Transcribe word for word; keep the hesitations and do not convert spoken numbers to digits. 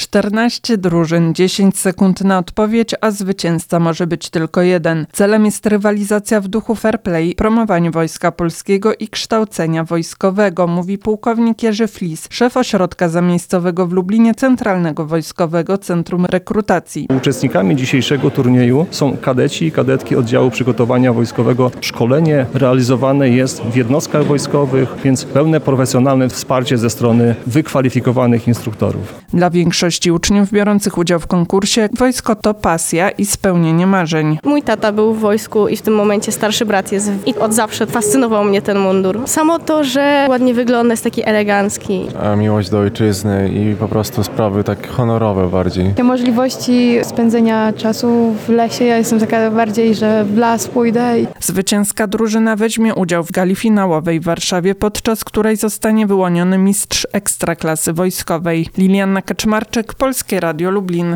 czternaście drużyn, dziesięć sekund na odpowiedź, a zwycięzca może być tylko jeden. Celem jest rywalizacja w duchu fair play, promowanie Wojska Polskiego i kształcenia wojskowego, mówi pułkownik Jerzy Flis, szef ośrodka zamiejscowego w Lublinie Centralnego Wojskowego Centrum Rekrutacji. Uczestnikami dzisiejszego turnieju są kadeci i kadetki oddziału przygotowania wojskowego. Szkolenie realizowane jest w jednostkach wojskowych, więc pełne profesjonalne wsparcie ze strony wykwalifikowanych instruktorów. Dla większości uczniów biorących udział w konkursie wojsko to pasja i spełnienie marzeń. Mój tata był w wojsku i w tym momencie starszy brat jest i od zawsze fascynował mnie ten mundur. Samo to, że ładnie wygląda, jest taki elegancki. A miłość do ojczyzny i po prostu sprawy tak honorowe bardziej. Te możliwości spędzenia czasu w lesie, ja jestem taka bardziej, że w las pójdę. Zwycięska drużyna weźmie udział w gali finałowej w Warszawie, podczas której zostanie wyłoniony mistrz ekstraklasy wojskowej. Lilianna Kaczmarczyk, Polskie Radio Lublin.